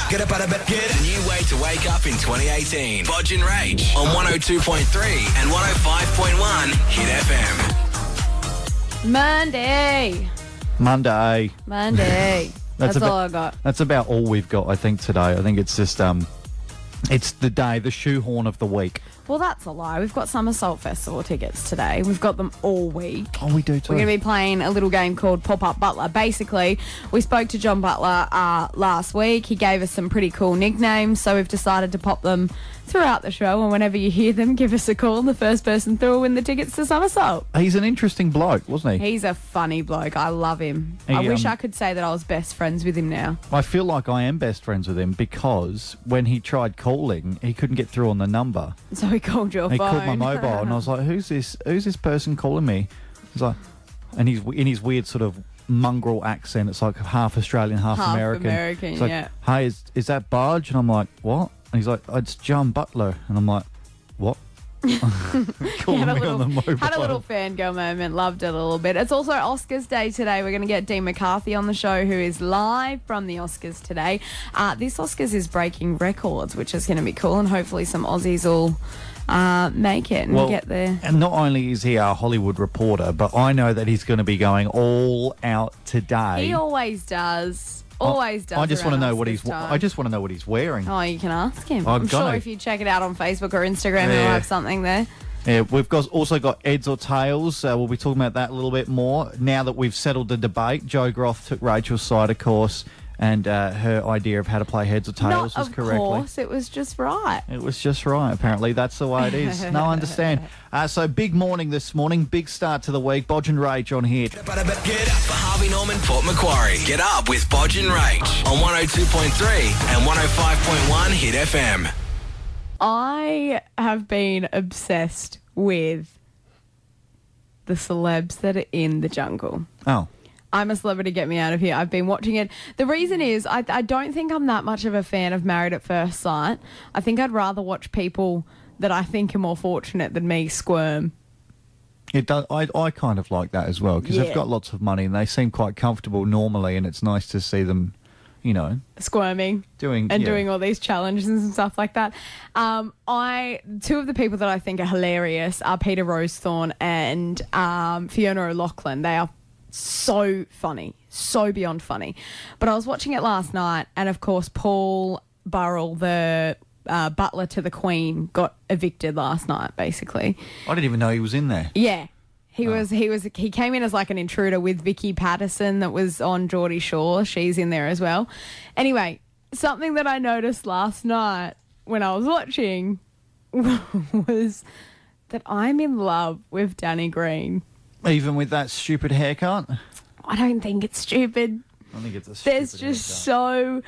Get up out of bed, get up. The new way to wake up in 2018. Bodge and Rach on 102.3 and 105.1 Hit FM. Monday. That's all I got. That's about all we've got, I think, today. I think it's just, it's the day, the shoehorn of the week. Well, that's a lie. We've got Summer Salt Festival tickets today. We've got them all week. Oh, we do too. We're going to be playing a little game called Pop-Up Butler. Basically, we spoke to John Butler last week. He gave us some pretty cool nicknames, so we've decided to pop them throughout the show, and whenever you hear them, give us a call. The first person through will win the tickets to Summer Salt. He's an interesting bloke, wasn't he? He's a funny bloke. I love him. I wish I could say that I was best friends with him now. I feel like I am best friends with him because when he tried calling, he couldn't get through on the number. So he called your phone. He called my mobile, and I was like, "Who's this? Who's this person calling me?" He's like, and he's in his weird sort of mongrel accent. It's like half Australian, half American. It's like, yeah. Hey, is that Barge? And I'm like, what? And he's like, oh, it's John Butler. And I'm like, what? Calling me on the mobile. Had a little fangirl moment. Loved it a little bit. It's also Oscars Day today. We're going to get Dean McCarthy on the show, who is live from the Oscars today. This Oscars is breaking records, which is going to be cool, and hopefully some Aussies will make it and get there. And not only is he our Hollywood reporter, but I know that he's going to be going all out today. He always does. Always does. I just want to know what I just want to know what he's wearing. Oh, you can ask him. I'm sure if you check it out on Facebook or Instagram, he'll have something there. Yeah, we've also got Eds or Tails. We'll be talking about that a little bit more. Now that we've settled the debate, Joe Groth took Rachel's side, of course, and her idea of how to play Heads or Tails was correctly. Of course, it was just right. It was just right, apparently. That's the way it is. No, I understand. So big morning this morning, big start to the week. Bodge and Rach on here. Get up for Harvey Norman, Port Macquarie. Get up with Bodge and Rach on 102.3 and 105.1 Hit FM. I have been obsessed with the celebs that are in the jungle. Oh. I'm a Celebrity, Get Me Out of Here. I've been watching it. The reason is I don't think I'm that much of a fan of Married at First Sight. I think I'd rather watch people that I think are more fortunate than me squirm. It does. I kind of like that as well because they've got lots of money and they seem quite comfortable normally, and it's nice to see them, you know, squirming, doing all these challenges and stuff like that. Two of the people that I think are hilarious are Peter Rosethorn and Fiona O'Loughlin. They are so funny, so beyond funny. But I was watching it last night, and of course Paul Burrell, the butler to the Queen, got evicted last night. Basically, I didn't even know he was in there. Yeah, he came in as like an intruder with Vicky Patterson that was on Geordie Shore. She's in there as well. Anyway, something that I noticed last night when I was watching was that I'm in love with Danny Green. Even with that stupid haircut? I don't think it's stupid. I think it's a stupid There's just haircut.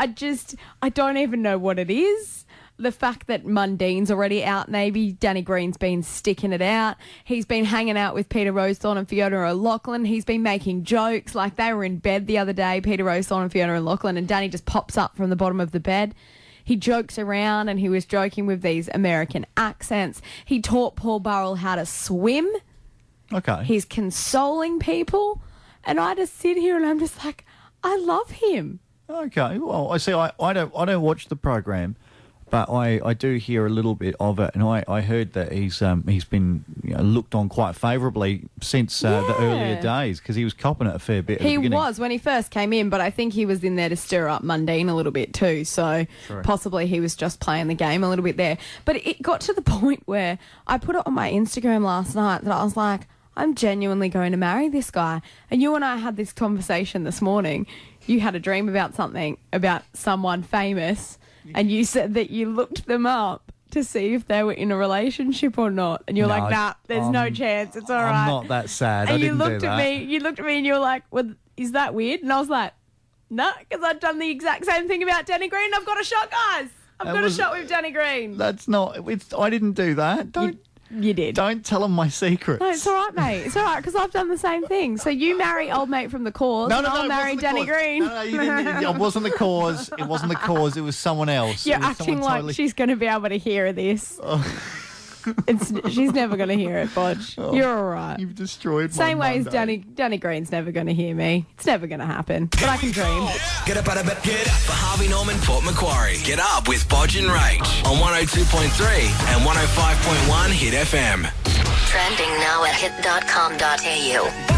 I don't even know what it is. The fact that Mundine's already out, maybe Danny Green's been sticking it out. He's been hanging out with Peter Rosethorn and Fiona O'Loughlin. He's been making jokes. Like they were in bed the other day, Peter Rosethorn and Fiona O'Loughlin, and Danny just pops up from the bottom of the bed. He jokes around, and he was joking with these American accents. He taught Paul Burrell how to swim. Okay. He's consoling people, and I just sit here and I'm just like, I love him. Okay. Well, I see. I don't watch the program, but I do hear a little bit of it, and I heard that he's been looked on quite favourably since the earlier days because he was copping it a fair bit. He was when he first came in, but I think he was in there to stir up Mundine a little bit too. So possibly he was just playing the game a little bit there. But it got to the point where I put it on my Instagram last night that I was like, I'm genuinely going to marry this guy. And you and I had this conversation this morning. You had a dream about something, about someone famous, and you said that you looked them up to see if they were in a relationship or not. And you're like, nah, there's no chance. It's all right. I'm not that sad. And I didn't do that. You looked at me and you were like, well, is that weird? And I was like, no, because I've done the exact same thing about Danny Green. I've got a shot, guys. I've got a shot with Danny Green. That's not... I didn't do that. You did. Don't tell him my secrets. No, it's all right, mate. It's all right, because I've done the same thing. So you marry old mate from the cause, and I'll marry Danny Green. No, you didn't. It wasn't the cause. It wasn't the cause. It was someone else. You're acting like she's going to be able to hear this. She's never going to hear it, Bodge. You're all right. You've destroyed Same my way as Monday. Danny Green's never going to hear me. It's never going to happen. But I can dream. Get up out of bed. Get up. For Harvey Norman, Port Macquarie. Get up with Bodge and Rach on 102.3 and 105.1 Hit FM. Trending now at hit.com.au.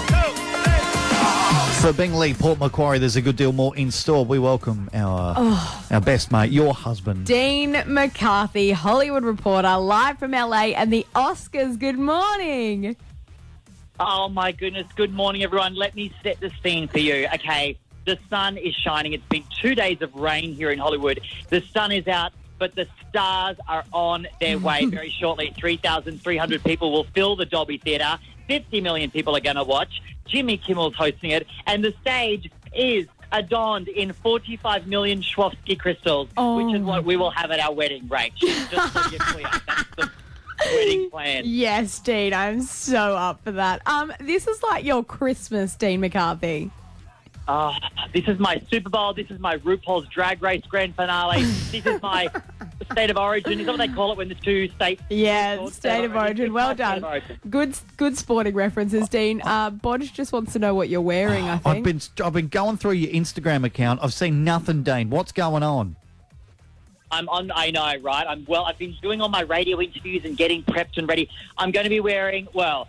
For Bingley, Port Macquarie, there's a good deal more in store. We welcome our best mate, your husband. Dean McCarthy, Hollywood reporter, live from LA and the Oscars. Good morning. Oh, my goodness. Good morning, everyone. Let me set the scene for you. Okay, the sun is shining. It's been 2 days of rain here in Hollywood. The sun is out, but the stars are on their way very shortly. 3,300 people will fill the Dolby Theatre. 50 million people are going to watch. Jimmy Kimmel's hosting it. And the stage is adorned in 45 million Swarovski crystals, which is what we will have at our wedding, Rach. Just so you're clear. That's the wedding plan. Yes, Dean, I'm so up for that. This is like your Christmas, Dean McCarthy. This is my Super Bowl. This is my RuPaul's Drag Race grand finale. This is my State of Origin. Is that what they call it when the two states? Yeah, State of Origin. Well done. Good sporting references, Dean. Bodge just wants to know what you're wearing, I think. I've been going through your Instagram account. I've seen nothing, Dean. What's going on? I know, right? I've been doing all my radio interviews and getting prepped and ready. I'm going to be wearing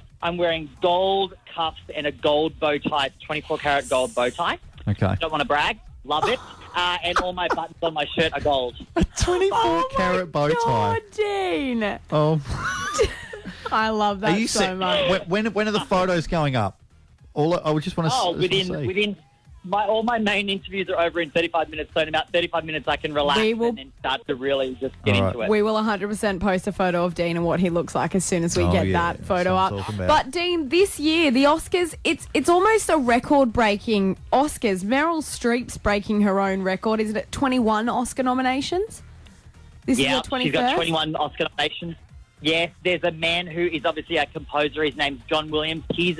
gold cuffs and a gold bow tie, 24-karat gold bow tie. Okay. Don't want to brag. Love it. And all my buttons on my shirt are gold. A 24-karat bow tie. God, Dean. Oh. I love that so much. When are the photos going up? I would just want to all my main interviews are over in 35 minutes, so in about 35 minutes I can relax and then start to really just get into it. We will 100% post a photo of Dean and what he looks like as soon as we get that photo up. But Dean, this year, the Oscars, it's almost a record-breaking Oscars. Meryl Streep's breaking her own record. Is it at 21 Oscar nominations? This is her 21st? She's got 21 Oscar nominations. Yes, there's a man who is obviously a composer. His name's John Williams. He's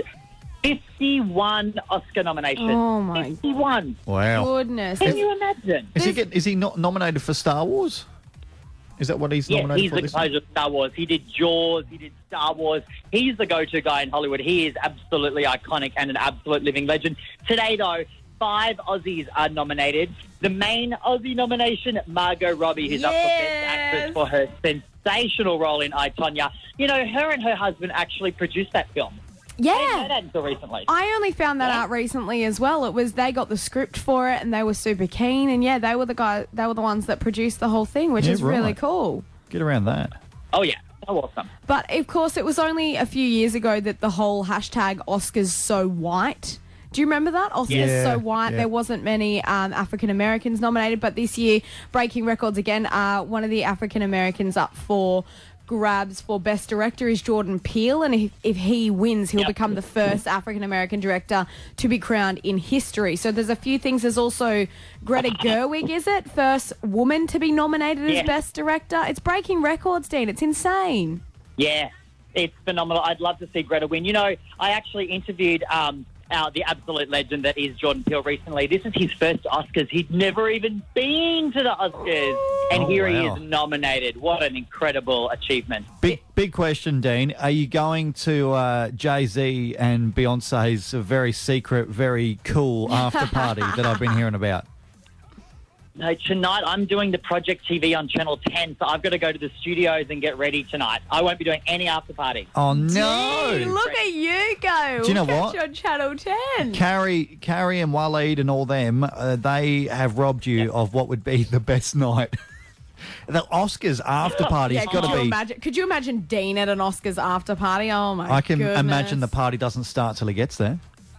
51 Oscar nominations. Oh, my 51. Wow. Goodness. Can you imagine? Is he not nominated for Star Wars? Is that what he's nominated for? He's the composer of Star Wars. He did Jaws. He did Star Wars. He's the go-to guy in Hollywood. He is absolutely iconic and an absolute living legend. Today, though, 5 Aussies are nominated. The main Aussie nomination, Margot Robbie, who's up for Best Actress for her sensational role in I, Tonya. You know, her and her husband actually produced that film. Yeah. I didn't know that until recently. I only found that out recently as well. It was they got the script for it and they were super keen, and they were the ones that produced the whole thing, which is really cool. Get around that. Oh yeah, so awesome. But of course, it was only a few years ago that the whole hashtag Oscars so white. Do you remember that? Oscars so white. Yeah. There wasn't many African Americans nominated, but this year, breaking records again. One of the African Americans up for grabs for Best Director is Jordan Peele, and if he wins, he'll become the first African-American director to be crowned in history. So there's a few things. There's also Greta Gerwig, is it? First woman to be nominated as Best Director. It's breaking records, Dean. It's insane. Yeah, it's phenomenal. I'd love to see Greta win. You know, I actually interviewed the absolute legend that is Jordan Peele recently. This is his first Oscars. He'd never even been to the Oscars. And here he is nominated. What an incredible achievement. Big question, Dean. Are you going to Jay-Z and Beyonce's very secret, very cool after party that I've been hearing about? No, tonight I'm doing the Project TV on Channel 10, so I've got to go to the studios and get ready tonight. I won't be doing any after party. Oh, no. Dean, look at you go. Do you know what? On Channel 10. Carrie and Waleed and all them, they have robbed you of what would be the best night. The Oscars after party's got to be... Could you imagine Dean at an Oscars after party? Oh, my I can goodness. imagine the party doesn't start till he gets there.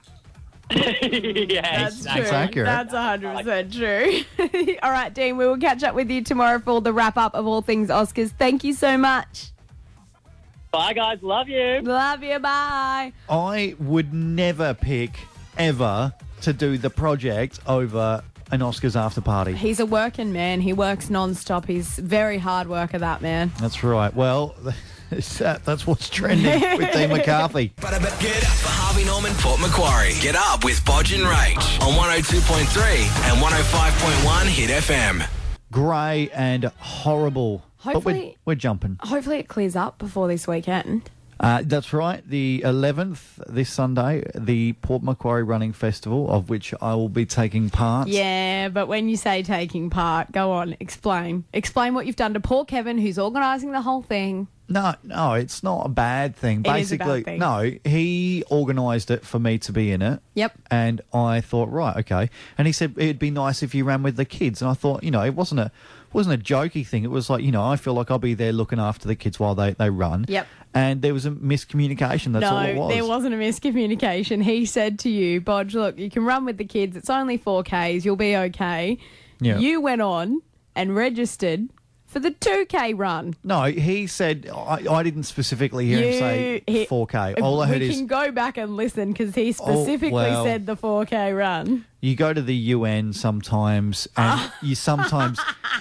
That's true. Accurate. That's 100% true. All right, Dean, we will catch up with you tomorrow for the wrap-up of all things Oscars. Thank you so much. Bye, guys. Love you. Love you. Bye. I would never pick, ever, to do the project over an Oscars after party. He's a working man. He works non-stop. He's very hard worker, that man. That's right. Well... That's what's trending with Dean McCarthy. Get up for Harvey Norman, Port Macquarie. Get up with Bodge and Rach on 102.3 and 105.1 Hit FM. Grey and horrible But Hopefully, we're jumping. hopefully it clears up before this weekend. That's right. The 11th, this Sunday, the Port Macquarie Running Festival, of which I will be taking part. Yeah, but when you say taking part, go on, explain. Explain what you've done to poor Kevin, who's organising the whole thing. No, it's not a bad thing. It is a bad thing. No, he organised it for me to be in it. Yep. And I thought, right, okay. And he said it'd be nice if you ran with the kids. And I thought, it wasn't a jokey thing. It was like, I feel like I'll be there looking after the kids while they run. Yep. And there was a miscommunication. That's all it was. No, there wasn't a miscommunication. He said to you, Bodge, look, you can run with the kids. It's only 4Ks. You'll be okay. Yeah. You went on and registered for the 2K run. No, he said, I didn't specifically hear him say 4K. All I heard we is... can go back and listen because he specifically said the 4K run. You go to the UN sometimes, and you sometimes,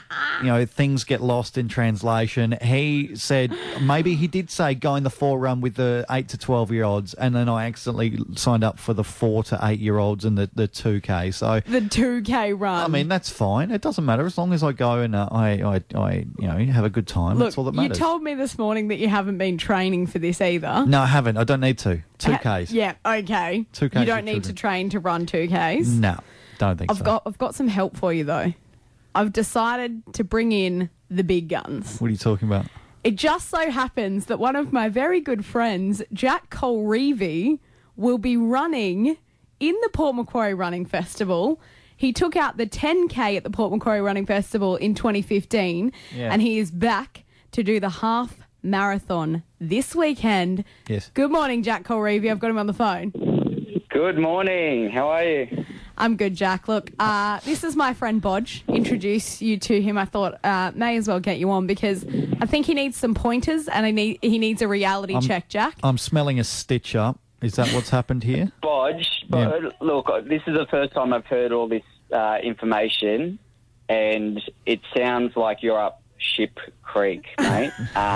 things get lost in translation. He said maybe he did say going the 4 run with the 8 to 12-year-olds, and then I accidentally signed up for the 4 to 8-year-olds and the 2K. So the 2K run. I mean, that's fine. It doesn't matter as long as I go and I have a good time. Look, that's all that matters. You told me this morning that you haven't been training for this either. No, I haven't. I don't need to. 2Ks. Yeah, okay. 2Ks. You don't need to train to run 2Ks. No, don't think so. I've got some help for you though. I've decided to bring in the big guns. What are you talking about? It just so happens that one of my very good friends, Jack Colreevy, will be running in the Port Macquarie Running Festival. He took out the 10K at the Port Macquarie Running Festival in 2015, and he is back to do the half marathon this weekend. Yes. Good morning, Jack Colreevy. I've got him on the phone. Good morning. How are you? I'm good, Jack. Look, this is my friend Bodge. Introduce you to him. I thought may as well get you on because I think he needs some pointers and he needs a reality check, Jack. I'm smelling a stitch up. Is that what's happened here? Bodge, Yeah. Look, this is the first time I've heard all this information, and it sounds like you're up Ship Creek, mate.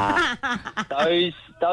Those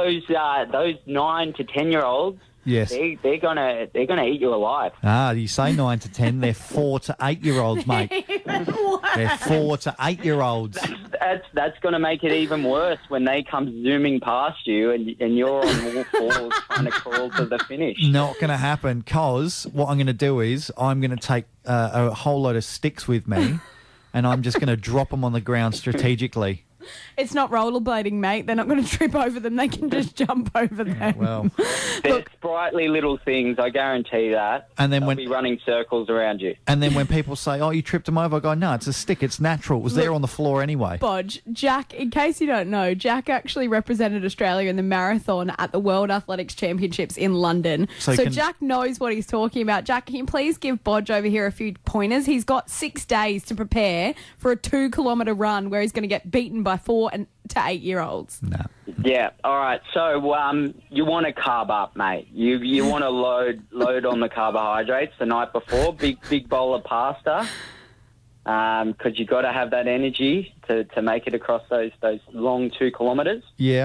9 to 10-year-olds. Yes. They're gonna eat you alive. You say 9 to 10. They're 4 to 8-year-olds, mate. They're 4 to 8-year-olds. That's gonna make it even worse when they come zooming past you and you're on all fours trying to crawl to the finish. Not going to happen because what I'm going to do is I'm going to take a whole load of sticks with me and I'm just going to drop them on the ground strategically. It's not rollerblading, mate. They're not going to trip over them. They can just jump over them. Well, They're sprightly little things, I guarantee that. And then They'll be running circles around you. and then when people say, "Oh, you tripped them over," I go, "No, it's a stick. It's natural. It was there on the floor anyway." Bodge, Jack, in case you don't know, Jack actually represented Australia in the marathon at the World Athletics Championships in London. So Jack knows what he's talking about. Jack, can you please give Bodge over here a few pointers? He's got 6 days to prepare for a 2-kilometre run where he's going to get beaten by 4 to 8-year-olds. No. Yeah, all right. So you want to carb up, mate. You want to load on the carbohydrates the night before. Big bowl of pasta, because you got to have that energy to make it across those long 2 kilometres. Yeah.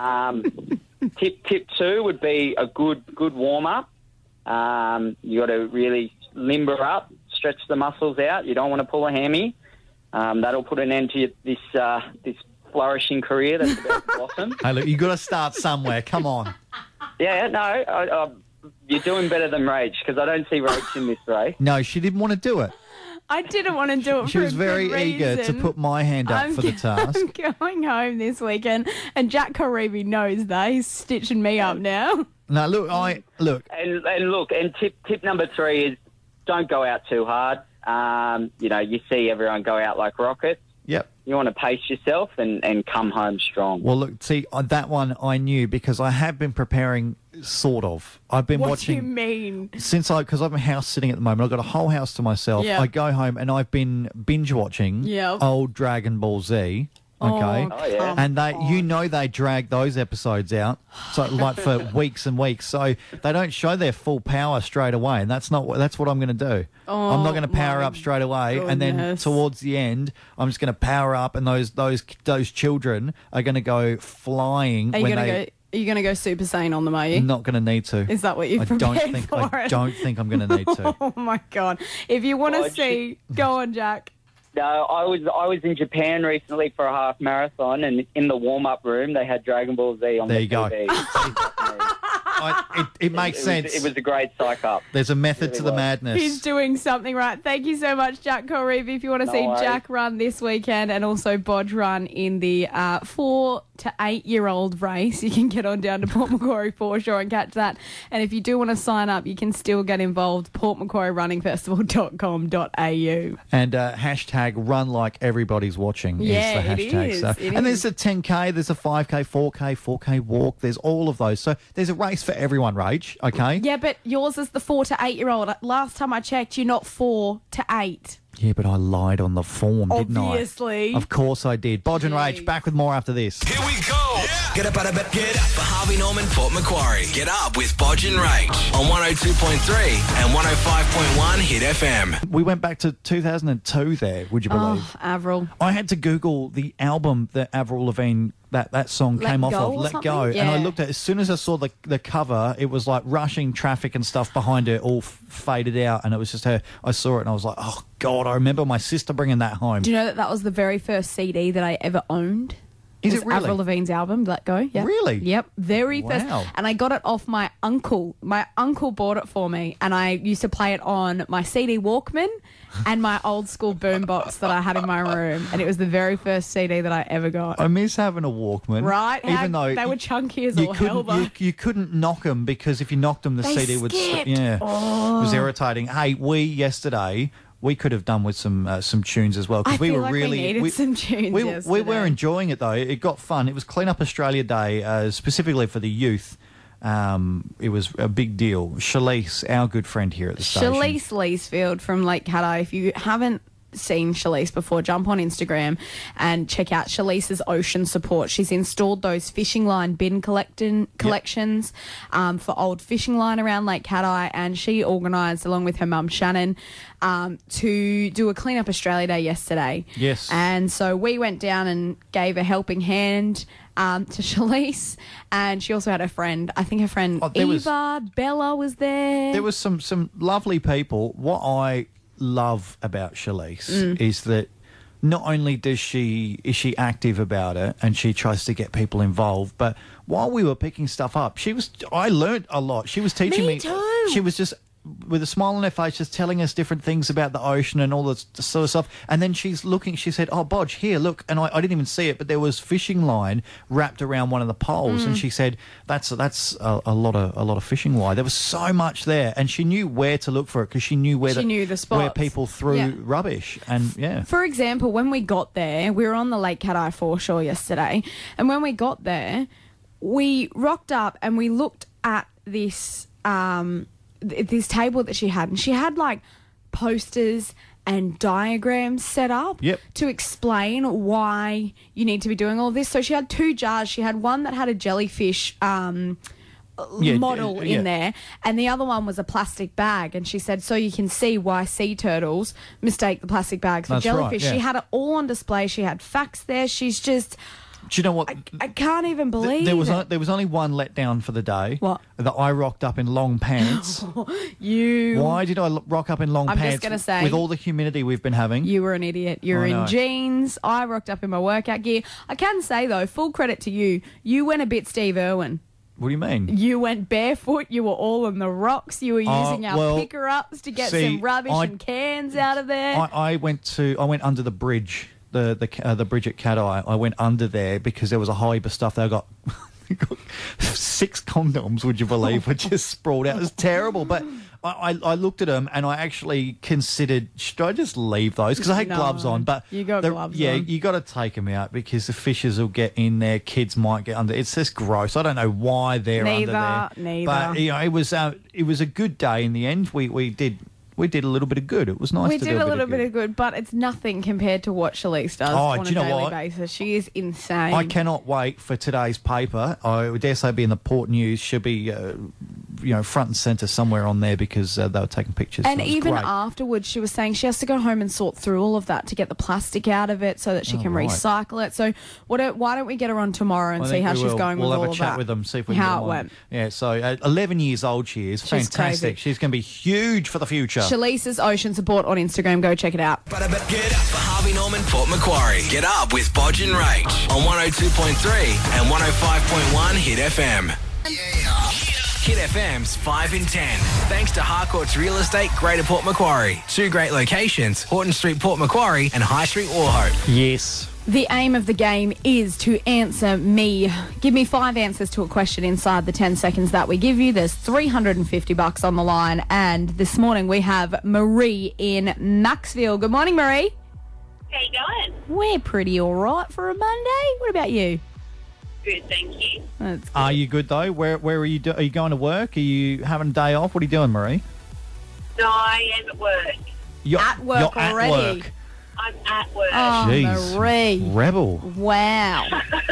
Tip 2 would be a good warm up. You got to really limber up, stretch the muscles out. You don't want to pull a hammy. That'll put an end to this flourishing career that's about to blossom. Hey, look, you got to start somewhere. Come on. Yeah, no, you're doing better than Rach because I don't see Rach in this race. No, she didn't want to do it. I didn't want to do it She for was a very good eager to reason. put my hand up for the task. I'm going home this weekend, and Jack Colreevy knows that. He's stitching me up now. No, look, And tip number 3 is don't go out too hard. You see everyone go out like rockets. Yep. You want to pace yourself and come home strong. Well, look, see, that one I knew because I have been preparing, sort of. I've been What watching... do you mean? Because I'm house sitting at the moment, I've got a whole house to myself. Yeah. I go home and I've been binge watching old Dragon Ball Z. Okay. Oh, yeah. And they drag those episodes out like for weeks and weeks. So they don't show their full power straight away, and that's what I'm going to do. I'm not going to power up straight away, and then goodness. towards the end, I'm just going to power up, and those children are going to go flying. Are you going to go Super Saiyan on them, are you? Not going to need to. Is that what you've prepared for? I don't think I'm going to need to. Oh, my God. If you want to see... Go on, Jack. No, I was in Japan recently for a half marathon, and in the warm-up room they had Dragon Ball Z on There the you go. TV. It makes sense. It was a great psych up. There's a method to the madness. He's doing something right. Thank you so much, Jack Corrivi. If you want to No see worries. Jack run this weekend and also Bodge run in the 4 to 8 year old race, you can get on down to Port Macquarie foreshore and catch that. And if you do want to sign up, you can still get involved. PortMacquarieRunningFestival.com.au. And hashtag run like everybody's watching Yeah, is the it hashtag. is, So. it And is. there's a 10K, there's a 5K, 4K walk. There's all of those. So there's a race for everyone, Rach, okay? Yeah, but yours is the 4 to 8 year old. Last time I checked, you're not 4 to 8. Yeah, but I lied on the form, didn't I? Obviously. Of course I did. Bodge and Rach, back with more after this. Here we go. Get up out of bed. Get up for Harvey Norman, Port Macquarie. Get up with Bodge and Rach on 102.3 and 105.1 Hit FM. We went back to 2002 there, would you believe? Oh, Avril. I had to Google the album that Avril Lavigne, that song Let came off Go of, or Let something? Go. And I Yeah. looked at it, as soon as I saw the cover, it was like rushing traffic and stuff behind it, all faded out. And it was just her. I saw it and I was like, oh, God, I remember my sister bringing that home. Do you know that was the very first CD that I ever owned? Is Was it really? Avril Lavigne's album, Let Go. Yeah. Really? Yep. Very first. Wow. And I got it off my uncle. My uncle bought it for me, and I used to play it on my CD Walkman and my old school boombox that I had in my room. And it was the very first CD that I ever got. I miss having a Walkman. Right? Even though they were chunky as you all hell, though. you couldn't knock them because if you knocked them, the They CD would. skipped. Yeah, it was irritating. Hey, yesterday. We could have done with some tunes as well I because we feel were like we really needed some tunes We were yesterday. enjoying it though. It got fun. It was Clean Up Australia Day, specifically for the youth. It was a big deal. Shalice, our good friend here at the station. Shalice Leesfield from Lake Caddo. If you haven't seen Shalice before, jump on Instagram and check out Shalice's Ocean Support. She's installed those fishing line bin collections for old fishing line around Lake Caddo, and she organised, along with her mum Shannon, to do a Clean Up Australia Day yesterday. Yes. And so we went down and gave a helping hand to Shalice, and she also had her friend. I think her friend Bella was there. There was some lovely people. What I love about Shalice is that not only is she active about it and she tries to get people involved, but while we were picking stuff up, I learnt a lot. She was teaching me. too. She was just with a smile on her face, just telling us different things about the ocean and all this sort of stuff. And then she said, "Oh, Bodge, here, look." And I didn't even see it, but there was fishing line wrapped around one of the poles. And she said, "That's a lot of fishing wire." There was so much there, and she knew where to look for it because she knew where the where spots. people threw Yeah. rubbish. And yeah, For example, when we got there, we were on the Lake Caddo foreshore yesterday, and when we got there, we rocked up and we looked at this this table that she had, and she had like posters and diagrams set up Yep. to explain why you need to be doing all this. So she had 2 jars. She had one that had a jellyfish model yeah. in there, and the other one was a plastic bag. And she said, so you can see why sea turtles mistake the plastic bags for That's right, jellyfish. yeah. She had it all on display. She had facts there. She's just, do you know what? I can't even believe there was it. there was only one letdown for the day. What? That I rocked up in long pants. You, Why did I rock up in long I'm just pants? gonna say- with all the humidity we've been having. you were an idiot. You were I know. in jeans. I rocked up in my workout gear. I can say though, full credit to you. You went a bit Steve Irwin. What do you mean? You went barefoot. You were all on the rocks. You were using our well, picker-ups to get see, some rubbish and cans out of there. I went under the bridge, the bridge at Cat Eye. I went under there because there was a whole heap of stuff. They got 6 condoms, would you believe, were just sprawled out. It was terrible, but I looked at them and I actually considered, should I just leave those? Because I had No, gloves on, but you got gloves yeah, on. you got to take them out because the fishes will get in there. Kids might get under. It's just gross. I don't know why they're under there. Neither. But you know, it was a good day in the end. We did a little bit of good. It was nice We to did do a little bit of good, but it's nothing compared to what Shalice does on do a you know daily what? basis. She is insane. I cannot wait for today's paper. I dare say be in the Port News. She'll be front and centre somewhere on there because they were taking pictures. And so it was even great. afterwards, she was saying she has to go home and sort through all of that to get the plastic out of it so that she can right. recycle it. So why don't we get her on tomorrow and I see think how we she's will. going we'll with all have a of chat that. with them, see if we How can it get went. them on. Yeah, so 11 years old she is. She's Fantastic. crazy. She's going to be huge for the future. Shalisa's Ocean Support on Instagram. Go check it out. Get up for Harvey Norman, Port Macquarie. Get up with Bodge and Rach on 102.3 and 105.1 Hit FM. Hit FM's 5 in 10. Thanks to Harcourt's Real Estate, Greater Port Macquarie. 2 great locations, Horton Street, Port Macquarie and High Street, Wauchope. Yes. The aim of the game is to answer me. Give me 5 answers to a question inside the 10 seconds that we give you. There's $350 on the line. And this morning we have Marie in Maxville. Good morning, Marie. How you going? We're pretty all right for a Monday. What about you? Good, thank you. That's good. Are you good, though? Where are you? Are you going to work? Are you having a day off? What are you doing, Marie? No, I am at work. You're At work you're already? At work. I'm at work. Oh, Jeez. Marie. Rebel. Wow.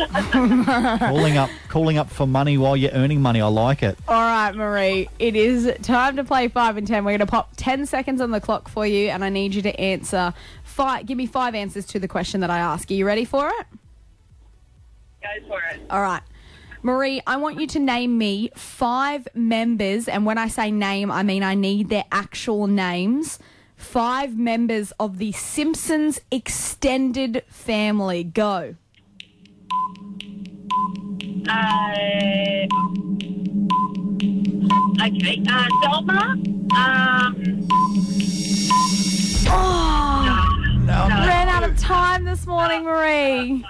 calling up for money while you're earning money. I like it. All right, Marie. It is time to play 5 in 10. We're going to pop 10 seconds on the clock for you, and I need you to answer 5. Give me 5 answers to the question that I ask. Are you ready for it? Go for it. All right. Marie, I want you to name me 5 members, and when I say name, I mean I need their actual names. 5 members of the Simpsons extended family. Go. Okay. Selma. Ran out of time this morning, Marie.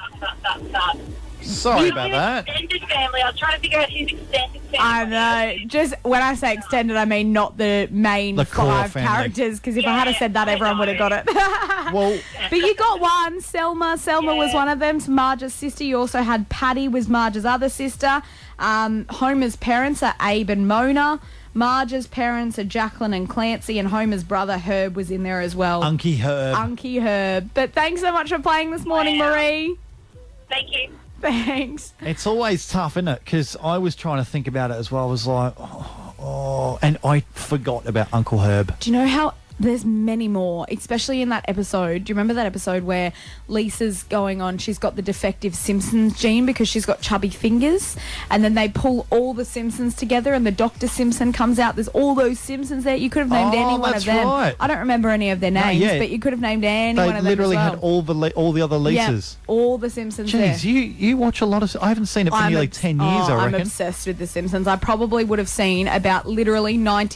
Sorry about that. Extended family. I was trying to figure out who's extended family. I know. Just when I say extended, I mean not the main The core 5 family. characters, because if I had said that, I everyone would have know. got it. Well, But you got one, Selma. Selma was one of them. It's Marge's sister. You also had Patty, was Marge's other sister. Homer's parents are Abe and Mona. Marge's parents are Jacqueline and Clancy, and Homer's brother Herb was in there as well. Unky Herb. Unky Herb. But thanks so much for playing this morning, Wow. Marie. Thank you. Thanks. It's always tough, isn't it? Because I was trying to think about it as well. I was like, and I forgot about Uncle Herb. Do you know how there's many more, especially in that episode? Do you remember that episode where Lisa's going on, she's got the defective Simpsons gene because she's got chubby fingers, and then they pull all the Simpsons together and the Dr. Simpson comes out. There's all those Simpsons there. You could have named any one of that's them. right. I don't remember any of their names, yeah. but you could have named any They one of them literally as well. had all the other Lisas. Yeah, all the Simpsons there. Jeez, you watch a lot of... I haven't seen it for nearly 10 years, I I'm reckon. obsessed with The Simpsons. I probably would have seen about literally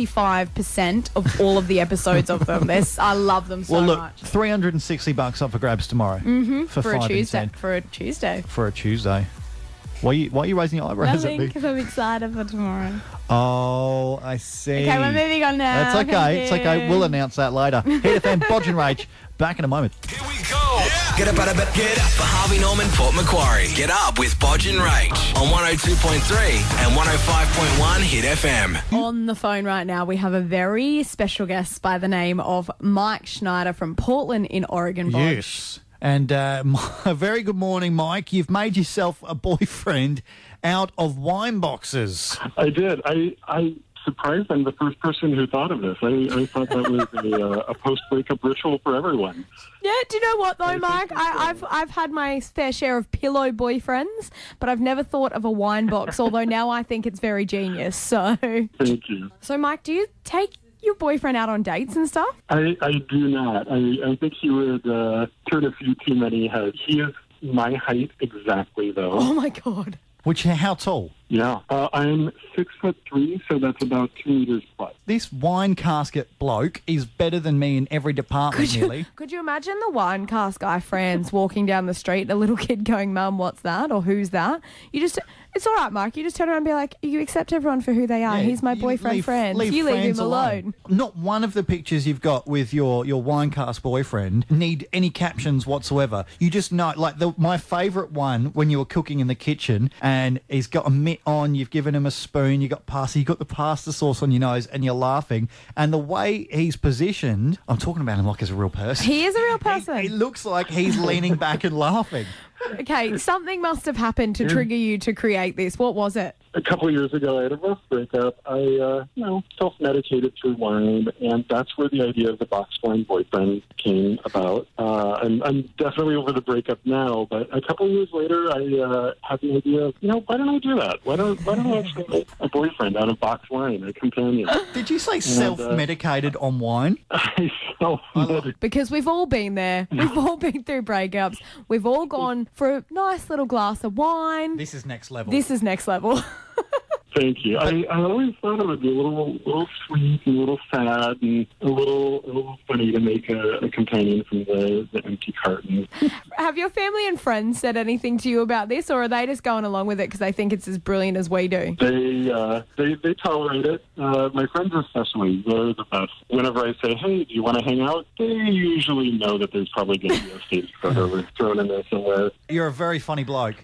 95% of all of the episodes of them. I love them so Well, look, much. $360 up for grabs tomorrow. For For a 5 in Tuesday. 10. For a Tuesday. For a Tuesday. Why are you raising your eyebrows Nothing, at me? because I'm excited for tomorrow. Oh, I see. Okay, we're moving on now. That's okay. Thank It's okay. you. We'll announce that later. Hit FM, Bodge and Rach. Back in a moment. Here we go. Get up for Harvey Norman, Port Macquarie. Get up with Bodge and Rach on 102.3 and 105.1 Hit FM. On the phone right now, we have a very special guest by the name of Mike Schneider from Portland in Oregon. Bodge. Yes. And a very good morning, Mike. You've made yourself a boyfriend out of wine boxes. I did. I surprised I'm the first person who thought of this. I thought that was a post-breakup ritual for everyone. Yeah, do you know what though, Mike? I've had my fair share of pillow boyfriends, but I've never thought of a wine box, although now I think it's very genius. So Thank you. Mike, do you take your boyfriend out on dates and stuff? I do not. I think he would turn a few too many heads. He is my height exactly, though. Oh my God. How tall? Yeah. I'm 6'3", so that's about 2 meters plus. This wine casket bloke is better than me in every department, nearly. Could you imagine the wine cask guy friends walking down the street, a little kid going, "Mum, what's that?" or "Who's that?" It's all right, Mark. You just turn around and be like, you accept everyone for who they are. Yeah, He's my you boyfriend friend. You leave friends him alone. Not one of the pictures you've got with your wine cast boyfriend need any captions whatsoever. You just know, like my favourite one when you were cooking in the kitchen and he's got a mitt on, you've given him a spoon, you got the pasta sauce on your nose and you're laughing. And the way he's positioned, I'm talking about him like he's a real person. He is a real person. It looks like he's leaning back and laughing. Okay, something must have happened to trigger you to create this. What was it? a couple of years ago, I had a rough breakup. I, self-medicated through wine, and that's where the idea of the box wine boyfriend came about. I'm definitely over the breakup now, but a couple of years later, I had the idea of, why don't I do that? Why don't I actually make a boyfriend out of box wine, a companion? Did you say self-medicated on wine? I self-medicated. Because we've all been there. We've all been through breakups. We've all gone for a nice little glass of wine. This is next level. This is next level. Thank you. I always thought it would be a little sweet and a little sad and a little funny to make a companion from the empty carton. Have your family and friends said anything to you about this, or are they just going along with it because they think it's as brilliant as we do? They tolerate it. My friends especially, they're the best. Whenever I say, hey, do you want to hang out? They usually know that there's probably going to be a stage photo thrown in there somewhere. You're a very funny bloke.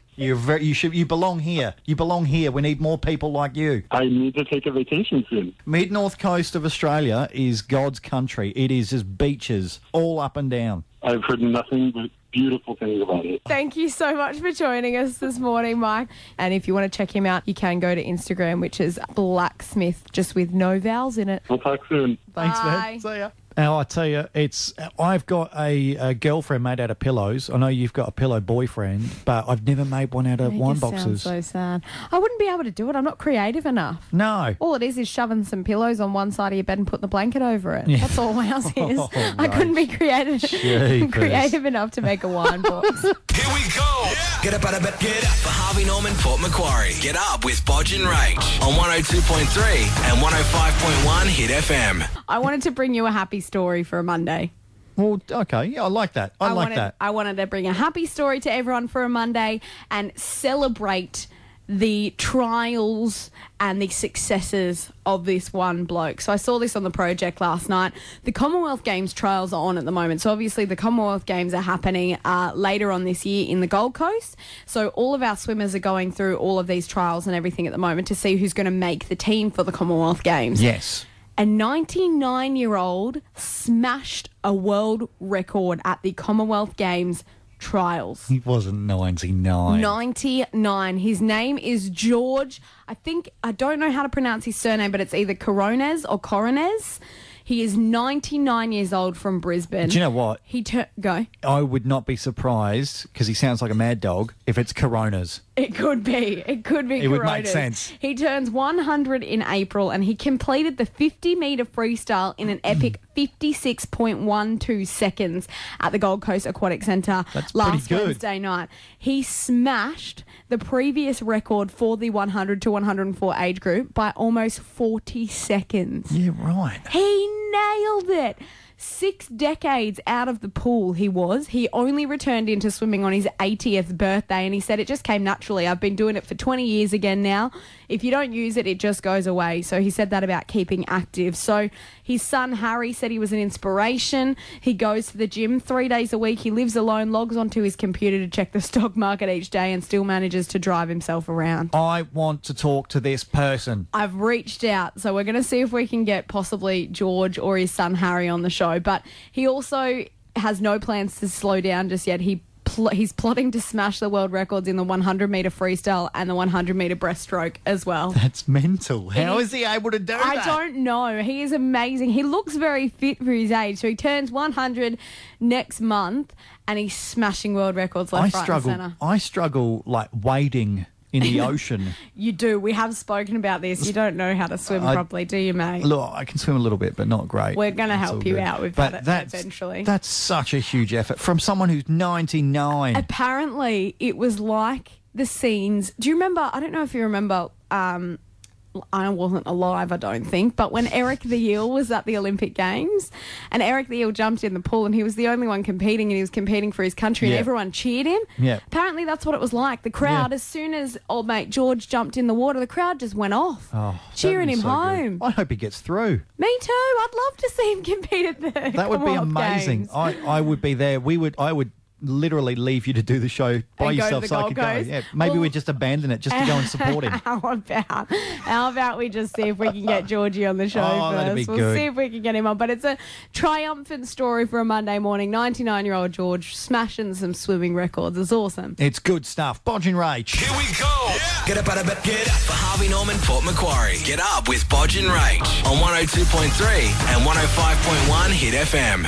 You belong here. You belong here. We need more people like you. I need to take a vacation soon. Mid-north coast of Australia is God's country. It is just beaches all up and down. I've heard nothing but beautiful things about it. Thank you so much for joining us this morning, Mike. And if you want to check him out, you can go to Instagram, which is Blacksmith, just with no vowels in it. We'll talk soon. Thanks, Bye. man. See ya. Now, I tell you, I've got a girlfriend made out of pillows. I know you've got a pillow boyfriend, but I've never made one out of wine boxes. Sounds so sad. I wouldn't be able to do it. I'm not creative enough. No. All it is shoving some pillows on one side of your bed and putting the blanket over it. Yeah. That's all ours is. Oh, I couldn't be Jeepers. creative enough to make a wine box. Here we go. Get up out of bed. Get up for Harvey Norman, Port Macquarie. Get up with Bodge and Rach on 102.3 and 105.1 Hit FM. I wanted to bring you a happy story for a Monday. Well, okay. Yeah, I like that. I like that. I wanted to bring a happy story to everyone for a Monday and celebrate the trials and the successes of this one bloke. So I saw this on the project last night. The Commonwealth Games trials are on at the moment. So obviously the Commonwealth Games are happening later on this year in the Gold Coast. So all of our swimmers are going through all of these trials and everything at the moment to see who's going to make the team for the Commonwealth Games. Yes. A 99-year-old smashed a world record at the Commonwealth Games trials. He wasn't 99. 99. His name is George. I don't know how to pronounce his surname, but it's either Coronez or Coronez. He is 99 years old from Brisbane. Do you know what? Go. I would not be surprised, because he sounds like a mad dog, if it's Coronas. It could be. It could be. It would Coronas. make sense. He turns 100 in April, and he completed the 50-metre freestyle in an epic 56.12 seconds at the Gold Coast Aquatic Centre last good. Wednesday night. He smashed the previous record for the 100 to 104 age group by almost 40 seconds. Yeah, right. He nailed it. 6 decades out of the pool he was. He only returned into swimming on his 80th birthday, and he said it just came naturally. I've been doing it for 20 years again now. If you don't use it, it just goes away. So he said that about keeping active. So his son Harry said he was an inspiration. He goes to the gym 3 days a week. He lives alone, logs onto his computer to check the stock market each day, and still manages to drive himself around. I want to talk to this person. I've reached out, so we're going to see if we can get possibly George or his son Harry on the show. But he also has no plans to slow down just yet. He's plotting to smash the world records in the 100-metre freestyle and the 100-metre breaststroke as well. That's mental. How is he able to do that? I don't know. He is amazing. He looks very fit for his age. So he turns 100 next month, and he's smashing world records left, right and centre. I struggle like wading in the ocean. You do. We have spoken about this. You don't know how to swim properly, do you, mate? Look, I can swim a little bit, but not great. We're going to help you out with that eventually. That's such a huge effort from someone who's 99. Apparently, it was like the scenes. Do you remember? I don't know if you remember. I wasn't alive, I don't think, but when Eric the Eel was at the Olympic Games, and Eric the Eel jumped in the pool, and he was the only one competing, and he was competing for his country, and everyone cheered him. Yeah. Apparently, that's what it was like. The crowd, as soon as old mate George jumped in the water, the crowd just went off, cheering him home. I hope he gets through. Me too. I'd love to see him compete at the That would be Commonwealth amazing. Games. I would be there. I would literally leave you to do the show by And go to yourself the so I Gold could go. Coast. Yeah, maybe Well- we just abandon it just to go and support him. How about we just see if we can get Georgie on the show Oh, first? that'd be We'll good. see if we can get him on. But it's a triumphant story for a Monday morning. 99-year-old George smashing some swimming records. It's awesome. It's good stuff. Bodge and Rach. Here we go. Get up out of bed. Get up. For Harvey Norman, Port Macquarie. Get up with Bodge and Rach on 102.3 and 105.1 Hit FM.